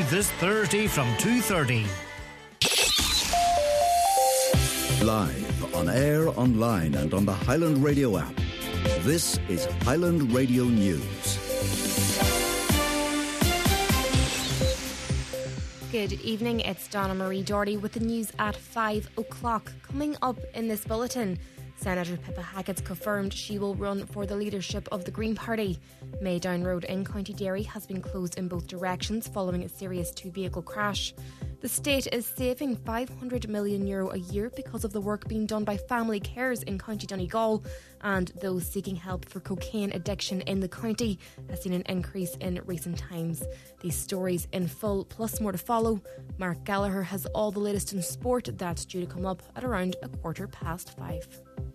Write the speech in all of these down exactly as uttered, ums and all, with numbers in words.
this Thursday from two thirty. Live, on air, online and on the Highland Radio app. This is Highland Radio News. Good evening, it's Donna Marie Doherty with the news at five o'clock. Coming up in this bulletin, Senator Pippa Hackett's confirmed she will run for the leadership of the Green Party. Maydown Road in County Derry has been closed in both directions following a serious two-vehicle crash. The state is saving five hundred million euro a year because of the work being done by family carers in County Donegal, and those seeking help for cocaine addiction in the county has seen an increase in recent times. These stories in full, plus more to follow. Mark Gallagher has all the latest in sport that's due to come up at around a quarter past five.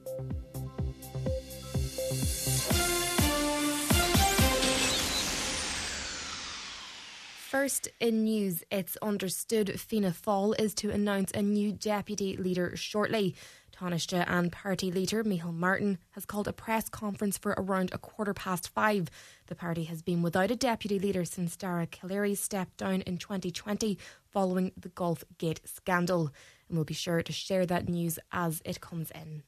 First in news, it's understood Fianna Fáil is to announce a new deputy leader shortly. Taoiseach and party leader Micheál Martin has called a press conference for around a quarter past five. The party has been without a deputy leader since Dara Callery stepped down in twenty twenty following the Gulf Gate scandal. And we'll be sure to share that news as it comes in.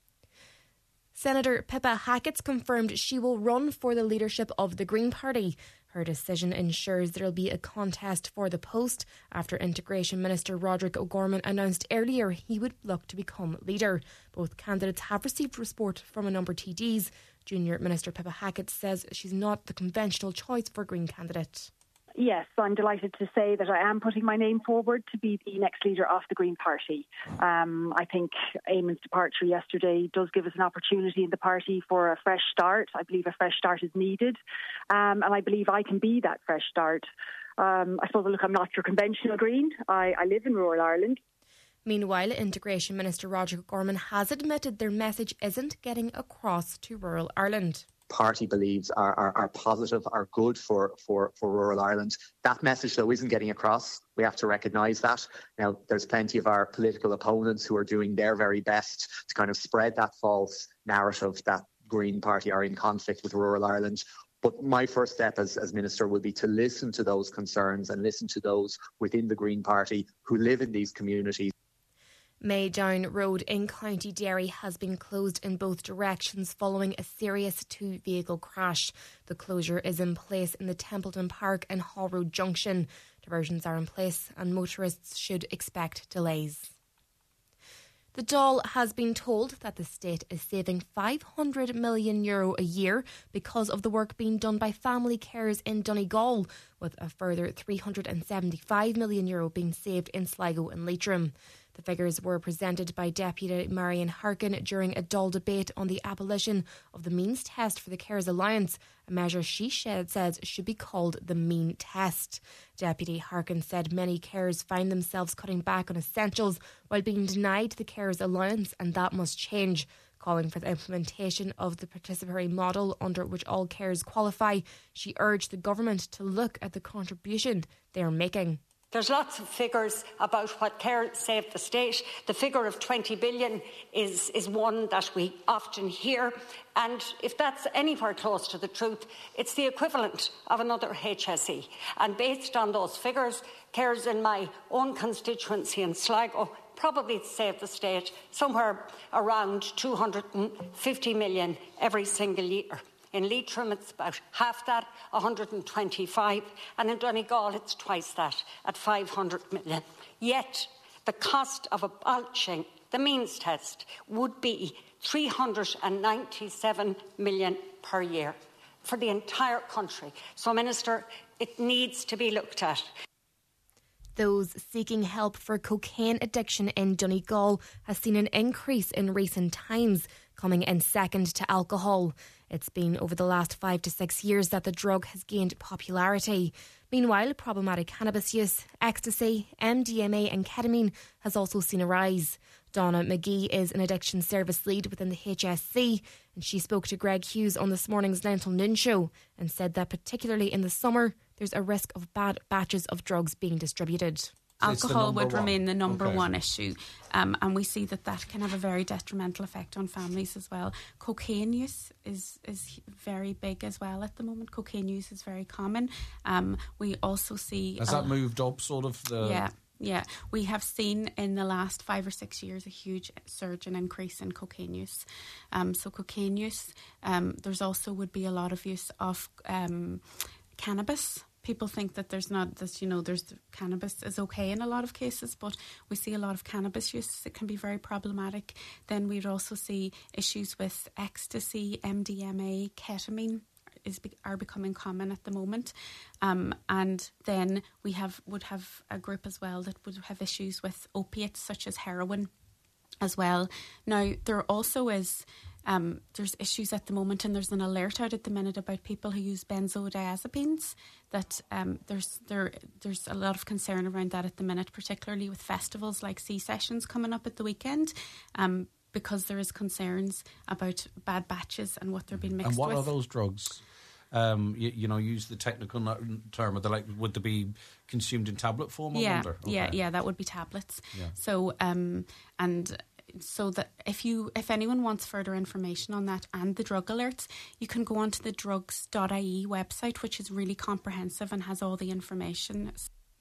Senator Pippa Hackett's confirmed she will run for the leadership of the Green Party. Her decision ensures there will be a contest for the post after Integration Minister Roderick O'Gorman announced earlier he would look to become leader. Both candidates have received support from a number of T Ds. Junior Minister Pippa Hackett says she's not the conventional choice for Green candidate. Yes, I'm delighted to say that I am putting my name forward to be the next leader of the Green Party. Um, I think Eamon's departure yesterday does give us an opportunity in the party for a fresh start. I believe a fresh start is needed, um, and I believe I can be that fresh start. Um, I suppose, look, I'm not your conventional Green. I, I live in rural Ireland. Meanwhile, Integration Minister Roderick O'Gorman has admitted their message isn't getting across to rural Ireland. Party believes are, are, are positive, are good for, for, for rural Ireland. That message, though, isn't getting across. We have to recognise that. Now, there's plenty of our political opponents who are doing their very best to kind of spread that false narrative that Green Party are in conflict with rural Ireland. But my first step as, as Minister will be to listen to those concerns and listen to those within the Green Party who live in these communities. Maydown Road in County Derry has been closed in both directions following a serious two-vehicle crash. The closure is in place in the Templeton Park and Hall Road Junction. Diversions are in place and motorists should expect delays. The Dáil has been told that the state is saving five hundred million euro a year because of the work being done by family carers in Donegal, with a further three hundred seventy-five million euro being saved in Sligo and Leitrim. The figures were presented by Deputy Marion Harkin during a Dáil debate on the abolition of the means test for the Carers Alliance, a measure she says should be called the mean test. Deputy Harkin said many carers find themselves cutting back on essentials while being denied the Carers Alliance, and that must change. Calling for the implementation of the participatory model under which all carers qualify, she urged the government to look at the contribution they are making. There's lots of figures about what care saved the state. The figure of twenty billion is, is one that we often hear. And if that's anywhere close to the truth, it's the equivalent of another H S E. And based on those figures, carers in my own constituency in Sligo probably saved the state somewhere around two hundred fifty million every single year. In Leitrim, it's about half that, one hundred twenty-five, and in Donegal, it's twice that, at five hundred million. Yet, the cost of abolishing the means test would be three hundred ninety-seven million per year for the entire country. So, Minister, it needs to be looked at. Those seeking help for cocaine addiction in Donegal has seen an increase in recent times, coming in second to alcohol. It's been over the last five to six years that the drug has gained popularity. Meanwhile, problematic cannabis use, ecstasy, M D M A and ketamine has also seen a rise. Donna McGee is an addiction service lead within the H S C, and she spoke to Greg Hughes on this morning's Lentil Noon show and said that particularly in the summer, there's a risk of bad batches of drugs being distributed. alcohol would one. remain the number okay. one issue. Um, and we see that that can have a very detrimental effect on families as well. Cocaine use is, is very big as well at the moment. Cocaine use is very common. Um, we also see... Has that moved up sort of? The yeah. Yeah, we have seen in the last five or six years a huge surge and increase in cocaine use. Um, so cocaine use, um, there's also would be a lot of use of um, cannabis. People think that there's not this, you know, there's cannabis is okay in a lot of cases, but we see a lot of cannabis use. It can be very problematic. Then we'd also see issues with ecstasy, M D M A, ketamine. Is are becoming common at the moment, um, and then we have would have a group as well that would have issues with opiates such as heroin, as well. Now there also is um, there's issues at the moment, and there's an alert out at the minute about people who use benzodiazepines. That um, there's there there's a lot of concern around that at the minute, particularly with festivals like Sea Sessions coming up at the weekend. Um, because there is concerns about bad batches and what they're being mixed with. And what with. are those drugs? Um, you, you know, use the technical term. Are they like, would they be consumed in tablet form? I yeah, wonder? Okay. yeah, yeah. That would be tablets. Yeah. So, um, and so that if you, if anyone wants further information on that and the drug alerts, you can go onto the drugs dot I E website, which is really comprehensive and has all the information.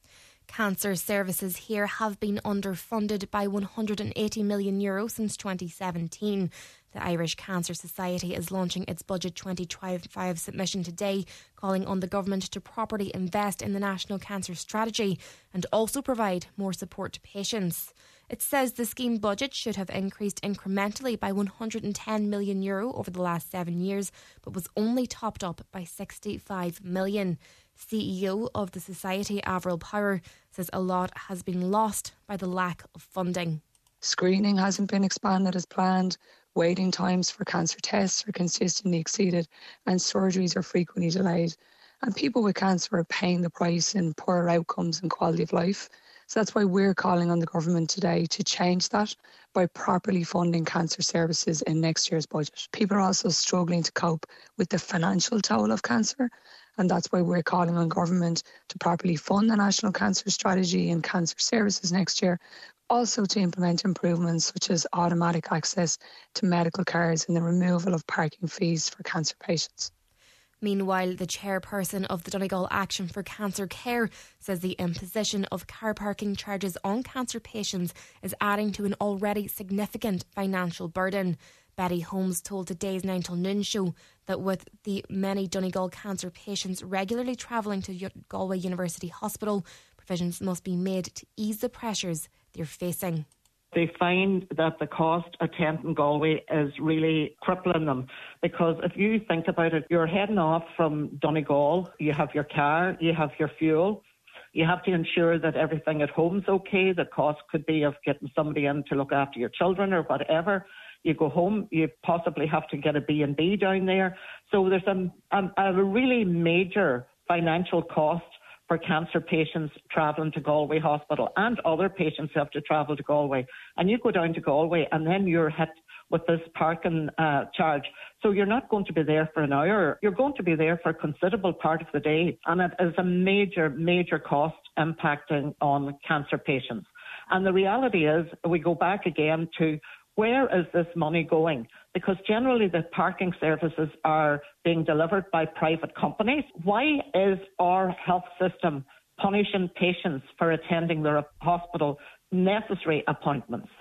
Cancer services here have been underfunded by one hundred eighty million euro since twenty seventeen. The Irish Cancer Society is launching its Budget twenty twenty-five submission today, calling on the government to properly invest in the National Cancer Strategy and also provide more support to patients. It says the scheme budget should have increased incrementally by one hundred ten million euro over the last seven years, but was only topped up by sixty-five million. C E O of the Society, Avril Power, says a lot has been lost by the lack of funding. Screening hasn't been expanded as planned, waiting times for cancer tests are consistently exceeded, and surgeries are frequently delayed. And people with cancer are paying the price in poorer outcomes and quality of life. So that's why we're calling on the government today to change that by properly funding cancer services in next year's budget. People are also struggling to cope with the financial toll of cancer, and that's why we're calling on government to properly fund the National Cancer Strategy and cancer services next year, also to implement improvements such as automatic access to medical cars and the removal of parking fees for cancer patients. Meanwhile, the chairperson of the Donegal Action for Cancer Care says the imposition of car parking charges on cancer patients is adding to an already significant financial burden. Betty Holmes told today's nine till noon show that with the many Donegal cancer patients regularly travelling to Galway University Hospital, provisions must be made to ease the pressures they're facing. They find that the cost attending Galway is really crippling them, because if you think about it, you're heading off from Donegal, you have your car, you have your fuel, you have to ensure that everything at home's okay. The cost could be of getting somebody in to look after your children or whatever. You go home, you possibly have to get a B and B down there. So there's a, a, a really major financial cost for cancer patients travelling to Galway Hospital, and other patients who have to travel to Galway. And you go down to Galway and then you're hit with this parking uh, charge. So you're not going to be there for an hour. You're going to be there for a considerable part of the day. And it is a major, major cost impacting on cancer patients. And the reality is, we go back again to, where is this money going? Because generally the parking services are being delivered by private companies. Why is our health system punishing patients for attending their hospital necessary appointments?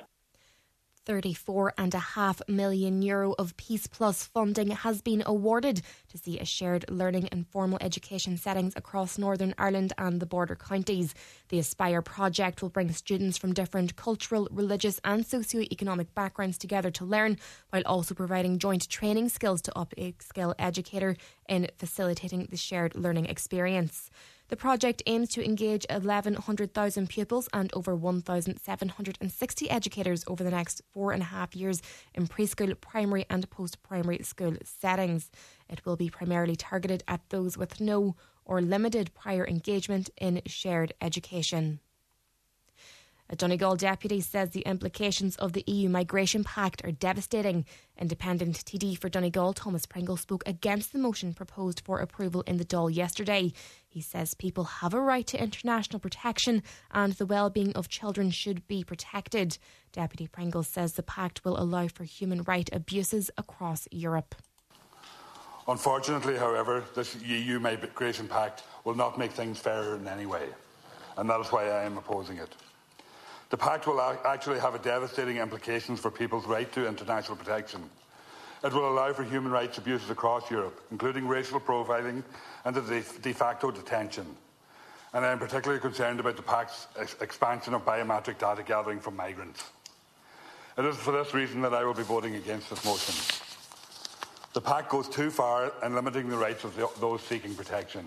thirty-four and a half million euro of Peace Plus funding has been awarded to see a shared learning and formal education settings across Northern Ireland and the border counties. The Aspire project will bring students from different cultural, religious and socio-economic backgrounds together to learn, while also providing joint training skills to upskill educator in facilitating the shared learning experience. The project aims to engage eleven hundred thousand pupils and over one thousand seven hundred sixty educators over the next four and a half years in preschool, primary and post-primary school settings. It will be primarily targeted at those with no or limited prior engagement in shared education. A Donegal deputy says the implications of the E U Migration Pact are devastating. Independent T D for Donegal, Thomas Pringle, spoke against the motion proposed for approval in the Dáil yesterday. He says people have a right to international protection and the well-being of children should be protected. Deputy Pringle says the pact will allow for human rights abuses across Europe. Unfortunately, however, this E U Migration Pact will not make things fairer in any way, and that is why I am opposing it. The pact will actually have a devastating implications for people's right to international protection. It will allow for human rights abuses across Europe, including racial profiling and the de facto detention. And I am particularly concerned about the pact's ex expansion of biometric data gathering from migrants. It is for this reason that I will be voting against this motion. The pact goes too far in limiting the rights of the, those seeking protection.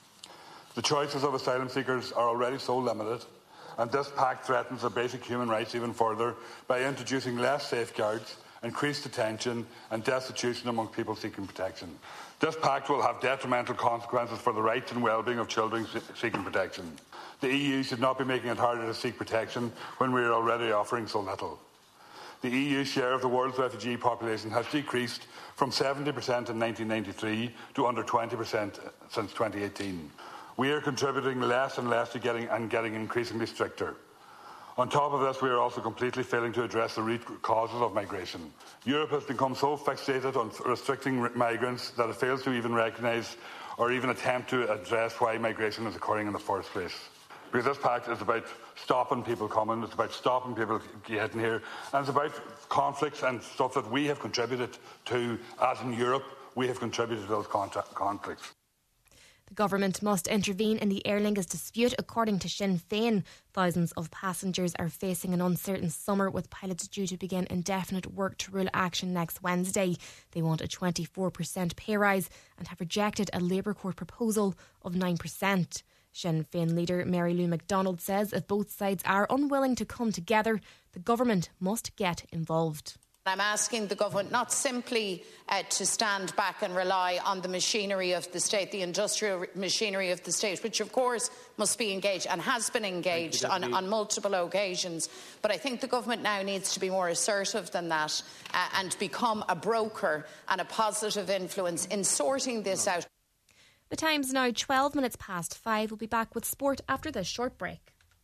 The choices of asylum seekers are already so limited, and this pact threatens the basic human rights even further by introducing less safeguards, increased detention and destitution among people seeking protection. This pact will have detrimental consequences for the rights and well-being of children seeking protection. The E U should not be making it harder to seek protection when we are already offering so little. The E U's share of the world's refugee population has decreased from seventy percent in nineteen ninety-three to under twenty percent since twenty eighteen. We are contributing less and less to getting and getting increasingly stricter. On top of this, we are also completely failing to address the root causes of migration. Europe has become so fixated on restricting migrants that it fails to even recognise or even attempt to address why migration is occurring in the first place. Because this pact is about stopping people coming, it's about stopping people getting here, and it's about conflicts and stuff that we have contributed to, as in Europe, we have contributed to those conflicts. The government must intervene in the Aer Lingus dispute, according to Sinn Féin. Thousands of passengers are facing an uncertain summer, with pilots due to begin indefinite work to rule action next Wednesday. They want a twenty-four percent pay rise and have rejected a Labour Court proposal of nine percent. Sinn Féin leader Mary Lou McDonald says if both sides are unwilling to come together, the government must get involved. I'm asking the government not simply uh, to stand back and rely on the machinery of the state, the industrial machinery of the state, which of course must be engaged and has been engaged on, on multiple occasions. But I think the government now needs to be more assertive than that uh, and become a broker and a positive influence in sorting this out. The time's now twelve minutes past five. We'll be back with sport after this short break.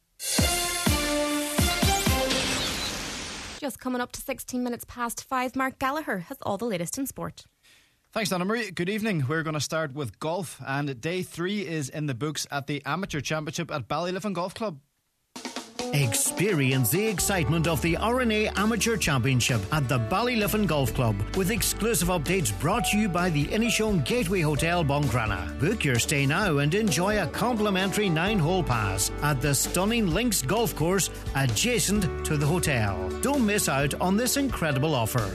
Just coming up to sixteen minutes past five, Mark Gallagher has all the latest in sport. Thanks, Donna Marie. Good evening. We're going to start with golf, and day three is in the books at the Amateur Championship at Ballyliffin Golf Club. Experience the excitement of the R N A Amateur Championship at the Ballyliffin Golf Club, with exclusive updates brought to you by the Inishowen Gateway Hotel Buncrana. Book your stay now and enjoy a complimentary nine-hole pass at the stunning Links Golf Course adjacent to the hotel. Don't miss out on this incredible offer.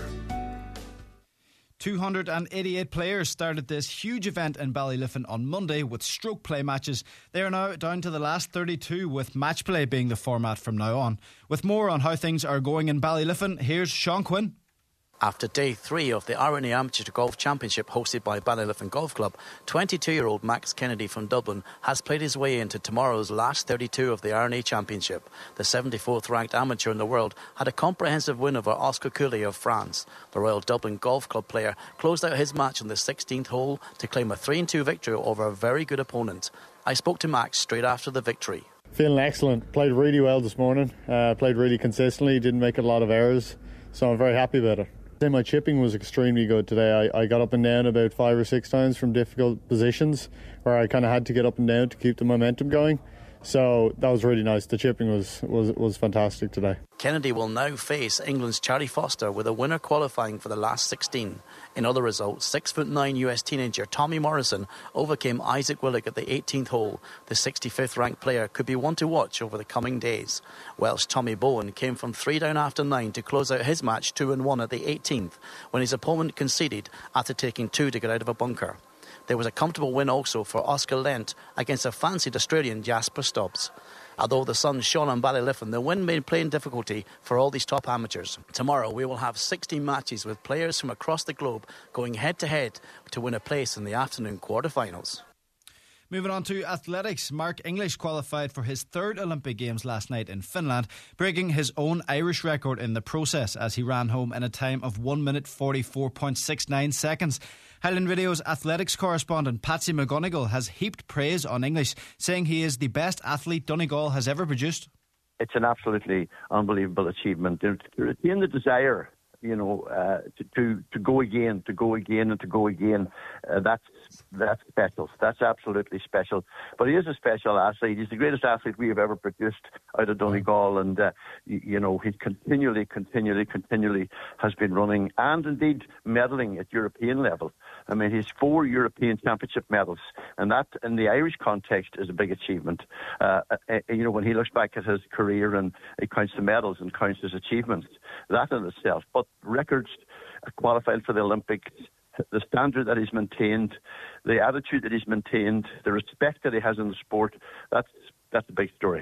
two hundred eighty-eight players started this huge event in Ballyliffin on Monday with stroke play matches. They are now down to the last thirty-two, with match play being the format from now on. With more on how things are going in Ballyliffin, here's Sean Quinn. After day three of the R N A Amateur Golf Championship hosted by Ballyliffin Golf Club, twenty-two-year-old Max Kennedy from Dublin has played his way into tomorrow's last thirty-two of the R N A Championship. The seventy-fourth ranked amateur in the world had a comprehensive win over Oscar Cooley of France. The Royal Dublin Golf Club player closed out his match on the sixteenth hole to claim a three and two victory over a very good opponent. I spoke to Max straight after the victory. Feeling excellent. Played really well this morning. Uh, played really consistently. Didn't make a lot of errors. So I'm very happy about it. My chipping was extremely good today. I, I got up and down about five or six times from difficult positions where I kind of had to get up and down to keep the momentum going. So that was really nice. The chipping was, was, was fantastic today. Kennedy will now face England's Charlie Foster, with a winner qualifying for the last sixteen. In other results, six foot nine U S teenager Tommy Morrison overcame Isaac Willock at the eighteenth hole. The sixty-fifth ranked player could be one to watch over the coming days. Welsh Tommy Bowen came from three down after nine to close out his match two and one at the eighteenth, when his opponent conceded after taking two to get out of a bunker. There was a comfortable win also for Oscar Lent against a fancied Australian Jasper Stubbs. Although the sun shone on Ballyliffin, the wind made playing difficulty for all these top amateurs. Tomorrow we will have sixteen matches with players from across the globe going head to head to win a place in the afternoon quarterfinals. Moving on to athletics, Mark English qualified for his third Olympic Games last night in Finland, breaking his own Irish record in the process as he ran home in a time of one minute forty-four point six nine seconds. Highland Radio's athletics correspondent Patsy McGonigal has heaped praise on English, saying he is the best athlete Donegal has ever produced. It's an absolutely unbelievable achievement. To retain the desire, you know, uh, to, to to go again, to go again and to go again, uh, that's that's special. That's absolutely special. But he is a special athlete. He's the greatest athlete we have ever produced out of Donegal, and uh, you, you know, he continually, continually, continually has been running and indeed medaling at European level. I mean, he's four European Championship medals, and that, in the Irish context, is a big achievement. Uh, uh, you know, when he looks back at his career and it counts the medals and counts his achievements, that in itself. But records, uh, qualified for the Olympics, the standard that he's maintained, the attitude that he's maintained, the respect that he has in the sport, that's that's a big story.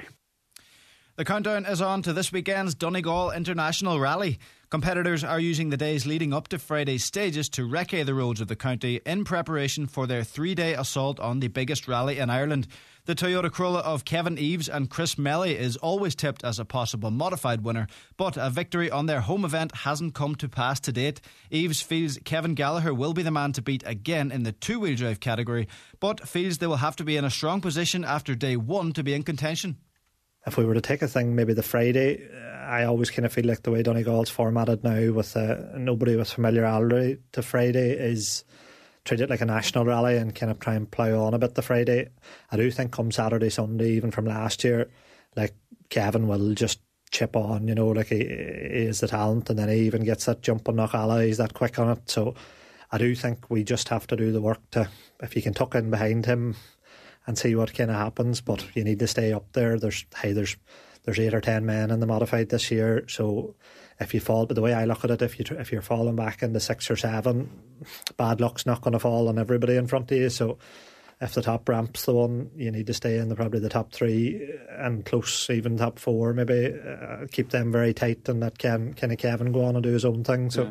The countdown is on to this weekend's Donegal International Rally. Competitors are using the days leading up to Friday's stages to recce the roads of the county in preparation for their three-day assault on the biggest rally in Ireland. The Toyota Corolla of Kevin Eves and Chris Melly is always tipped as a possible modified winner, but a victory on their home event hasn't come to pass to date. Eves feels Kevin Gallagher will be the man to beat again in the two-wheel drive category, but feels they will have to be in a strong position after day one to be in contention. If we were to take a thing, maybe the Friday, I always kind of feel like the way Donegal's formatted now with uh, nobody with familiarity to Friday is treat it like a national rally and kind of try and plough on a bit the Friday. I do think come Saturday, Sunday, even from last year, like Kevin will just chip on, you know, like he, he is the talent, and then he even gets that jump on Knockalla, he's that quick on it. So I do think we just have to do the work to, if you can tuck in behind him and see what kind of happens, but you need to stay up there. There's hey, there's there's eight or ten men in the modified this year, so if you fall, but the way I look at it, if you if you're falling back into six or seven, bad luck's not going to fall on everybody in front of you. So if the top ramp's the one, you need to stay in the probably the top three and close, even top four, maybe uh, keep them very tight, and that can kind of Kevin go on and do his own thing. So. Yeah.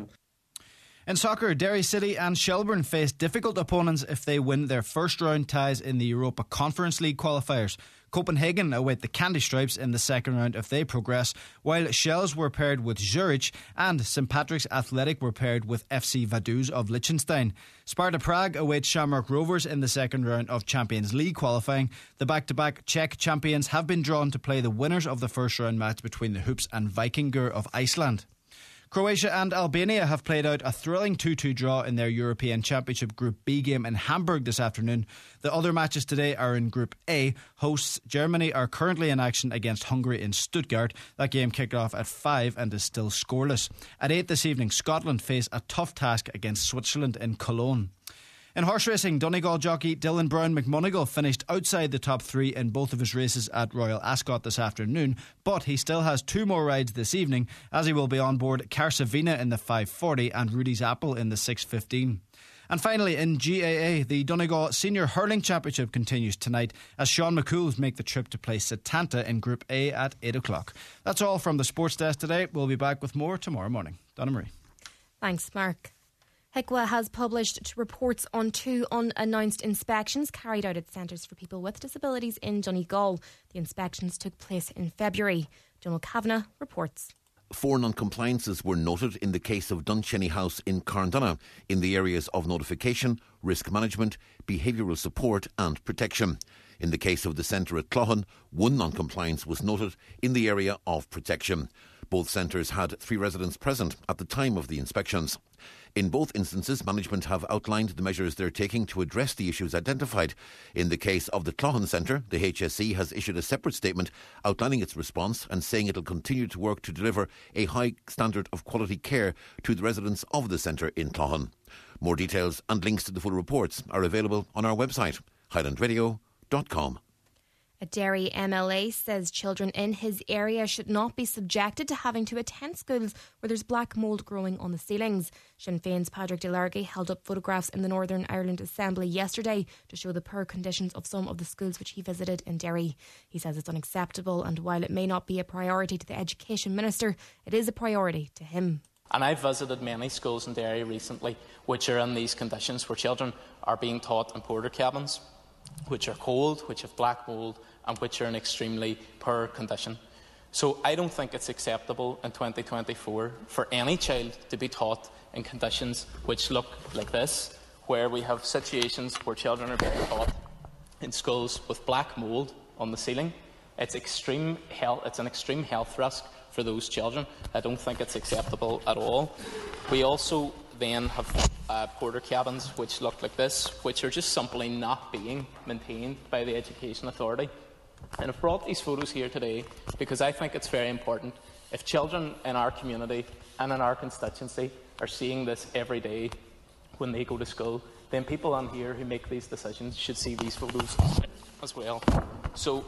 In soccer, Derry City and Shelbourne face difficult opponents if they win their first round ties in the Europa Conference League qualifiers. Copenhagen await the Candy Stripes in the second round if they progress, while Shells were paired with Zurich and Saint Patrick's Athletic were paired with F C Vaduz of Liechtenstein. Sparta Prague awaits Shamrock Rovers in the second round of Champions League qualifying. The back-to-back Czech champions have been drawn to play the winners of the first round match between the Hoops and Vikingur of Iceland. Croatia and Albania have played out a thrilling two two draw in their European Championship Group B game in Hamburg this afternoon. The other matches today are in Group A. Hosts Germany are currently in action against Hungary in Stuttgart. That game kicked off at five and is still scoreless. At eight this evening, Scotland face a tough task against Switzerland in Cologne. In horse racing, Donegal jockey Dylan Brown McMonigal finished outside the top three in both of his races at Royal Ascot this afternoon, but he still has two more rides this evening, as he will be on board Carsavina in the five forty and Rudy's Apple in the six fifteen. And finally, in G A A, the Donegal Senior Hurling Championship continues tonight as Sean McCools make the trip to play Setanta in Group A at eight o'clock. That's all from the Sports Desk today. We'll be back with more tomorrow morning. Donna Marie. Thanks, Mark. H I C W A has published reports on two unannounced inspections carried out at centres for people with disabilities in Donegal. The inspections took place in February. Donald Kavanagh reports. Four non-compliances were noted in the case of Dunshenny House in Carndonagh in the areas of notification, risk management, behavioural support and protection. In the case of the centre at Cloughan, one non-compliance was noted in the area of protection. Both centres had three residents present at the time of the inspections. In both instances, management have outlined the measures they're taking to address the issues identified. In the case of the Cloughan Centre, the H S E has issued a separate statement outlining its response and saying it'll continue to work to deliver a high standard of quality care to the residents of the centre in Cloughan. More details and links to the full reports are available on our website, highland radio dot com. A Derry M L A says children in his area should not be subjected to having to attend schools where there's black mould growing on the ceilings. Sinn Féin's Padraig De Largy held up photographs in the Northern Ireland Assembly yesterday to show the poor conditions of some of the schools which he visited in Derry. He says it's unacceptable, and while it may not be a priority to the Education Minister, it is a priority to him. And I've visited many schools in Derry recently which are in these conditions, where children are being taught in porter cabins, which are cold, which have black mould, and which are in extremely poor condition. So I don't think it's acceptable in twenty twenty-four for any child to be taught in conditions which look like this, where we have situations where children are being taught in schools with black mould on the ceiling. It's extreme health, it's an extreme health risk for those children. I don't think it's acceptable at all. We also then have uh, porter cabins which look like this, which are just simply not being maintained by the Education Authority. And I've brought these photos here today because I think it's very important. If children in our community and in our constituency are seeing this every day when they go to school, then people on here who make these decisions should see these photos as well. So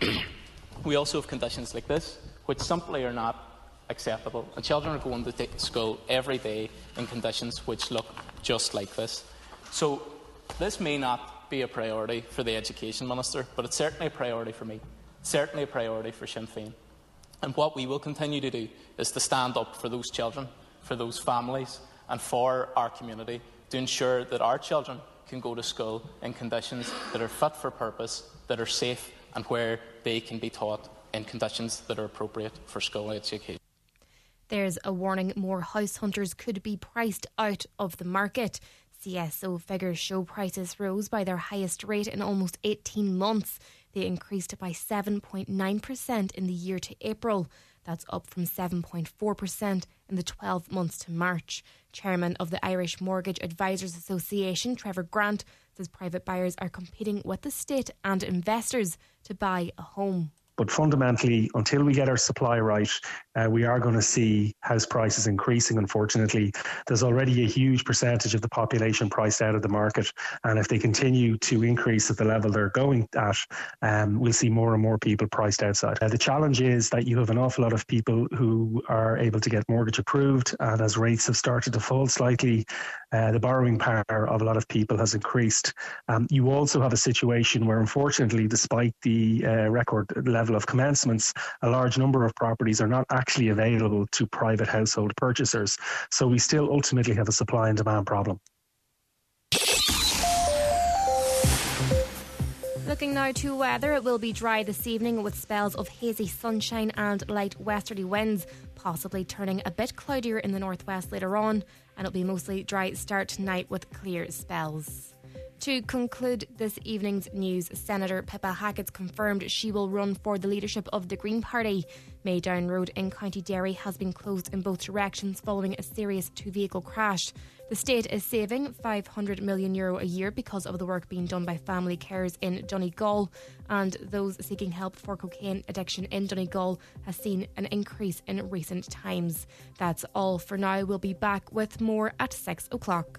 we also have conditions like this, which simply are not acceptable. And children are going to school every day in conditions which look just like this. So this may not be a priority for the Education Minister, but it's certainly a priority for me, certainly a priority for Sinn Féin. And what we will continue to do is to stand up for those children, for those families, and for our community to ensure that our children can go to school in conditions that are fit for purpose, that are safe, and where they can be taught in conditions that are appropriate for school education. There's a warning more house hunters could be priced out of the market. C S O figures show prices rose by their highest rate in almost eighteen months. They increased by seven point nine percent in the year to April. That's up from seven point four percent in the twelve months to March. Chairman of the Irish Mortgage Advisors Association, Trevor Grant, says private buyers are competing with the state and investors to buy a home. But fundamentally, until we get our supply right, uh, we are going to see house prices increasing, unfortunately. There's already a huge percentage of the population priced out of the market. And if they continue to increase at the level they're going at, um, we'll see more and more people priced outside. Uh, the challenge is that you have an awful lot of people who are able to get mortgage approved. And as rates have started to fall slightly, uh, the borrowing power of a lot of people has increased. Um, you also have a situation where, unfortunately, despite the uh, record level of commencements, a large number of properties are not actually available to private household purchasers. So we still ultimately have a supply and demand problem. Looking now to weather, it will be dry this evening with spells of hazy sunshine and light westerly winds, possibly turning a bit cloudier in the northwest later on, and it'll be mostly dry start tonight with clear spells. To conclude this evening's news, Senator Pippa Hackett's confirmed she will run for the leadership of the Green Party. Maydown Road in County Derry has been closed in both directions following a serious two-vehicle crash. The state is saving five hundred million euro a year because of the work being done by family carers in Donegal, and those seeking help for cocaine addiction in Donegal has seen an increase in recent times. That's all for now. We'll be back with more at six o'clock.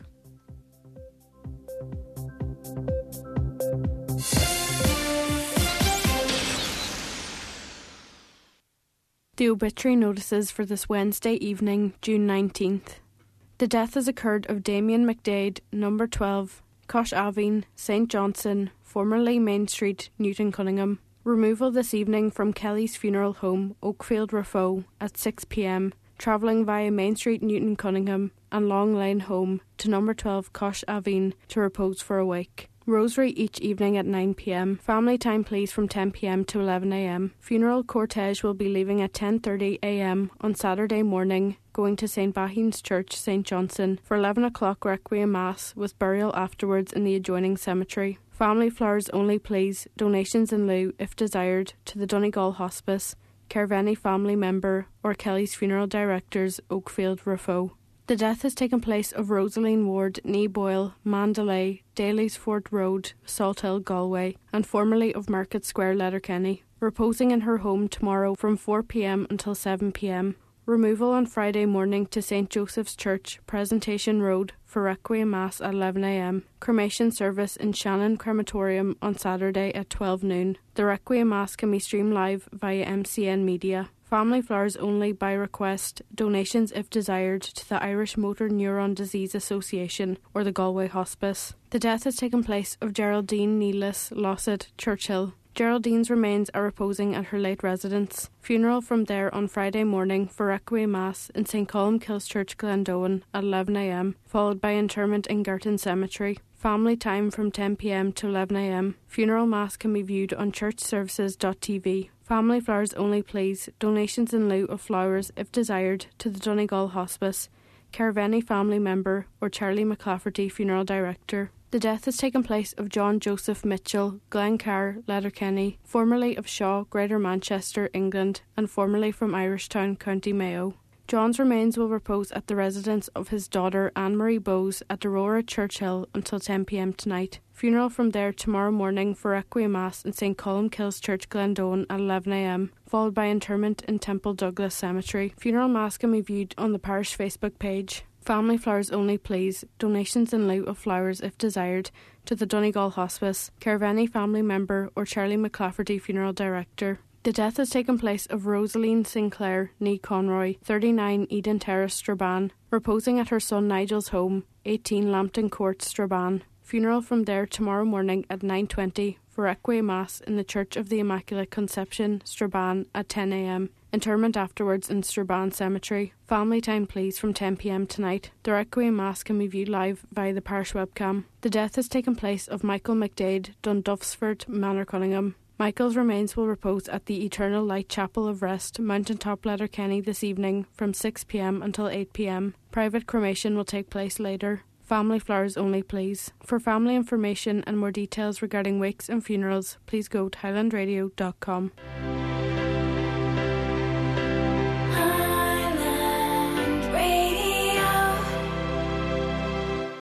The obituary notices for this Wednesday evening, June nineteenth. The death has occurred of Damien McDade, number twelve, Cosh Aveen, Saint Johnson, formerly Main Street, Newton Cunningham. Removal this evening from Kelly's funeral home, Oakfield Raffo, at six p m, travelling via Main Street, Newton Cunningham, and Long Lane home to number twelve, Cosh Aveen, to repose for a wake. Rosary each evening at nine p m. Family time please from ten p m to eleven a m. Funeral cortege will be leaving at ten thirty a m on Saturday morning, going to Saint Bahin's Church, Saint Johnson, for eleven o'clock Requiem Mass, with burial afterwards in the adjoining cemetery. Family flowers only please, donations in lieu, if desired, to the Donegal Hospice, care of any family member, or Kelly's Funeral Directors, Oakfield Raffo. The death has taken place of Rosaline Ward, Nee Boyle, Mandalay, Daly's Fort Road, Salthill, Galway, and formerly of Market Square, Letterkenny, reposing in her home tomorrow from four p m until seven p m. Removal on Friday morning to Saint Joseph's Church, Presentation Road, for Requiem Mass at eleven a m. Cremation service in Shannon Crematorium on Saturday at twelve noon. The Requiem Mass can be streamed live via M C N Media. Family flowers only by request, donations if desired to the Irish Motor Neuron Disease Association or the Galway Hospice. The death has taken place of Geraldine Neelis Lossett Churchill, Geraldine's remains are reposing at her late residence. Funeral from there on Friday morning for Requiem Mass in St Colum Kills Church, Glendowen at eleven a m, followed by interment in Girton Cemetery. Family time from ten p m to eleven a m. Funeral Mass can be viewed on church services dot t v. Family flowers only please. Donations in lieu of flowers, if desired, to the Donegal Hospice, care of any family member or Charlie McClafferty, Funeral Director. The death has taken place of John Joseph Mitchell, Glencar, Letterkenny, formerly of Shaw, Greater Manchester, England, and formerly from Irishtown, County Mayo. John's remains will repose at the residence of his daughter Anne-Marie Bowes at Aurora Churchill until ten p m tonight. Funeral from there tomorrow morning for Requiem Mass in St Colum Kills Church, Glendowen at eleven a m, followed by interment in Temple Douglas Cemetery. Funeral Mass can be viewed on the parish Facebook page. Family flowers only please. Donations in lieu of flowers if desired to the Donegal Hospice, care of any family member or Charlie McClafferty, Funeral Director. The death has taken place of Rosaline Sinclair, née Conroy, thirty-nine Eden Terrace, Strabane, reposing at her son Nigel's home, eighteen Lambton Court, Strabane. Funeral from there tomorrow morning at nine twenty for Requiem Mass in the Church of the Immaculate Conception, Strabane at ten a m. Interment afterwards in Strabane Cemetery. Family time please from ten p m tonight. The Requiem Mass can be viewed live via the parish webcam. The death has taken place of Michael McDade, Dunduffsford, Manor Cunningham. Michael's remains will repose at the Eternal Light Chapel of Rest, Mountain Top, Letterkenny this evening from six p m until eight p m. Private cremation will take place later. Family flowers only please. For family information and more details regarding wakes and funerals, please go to highland radio dot com.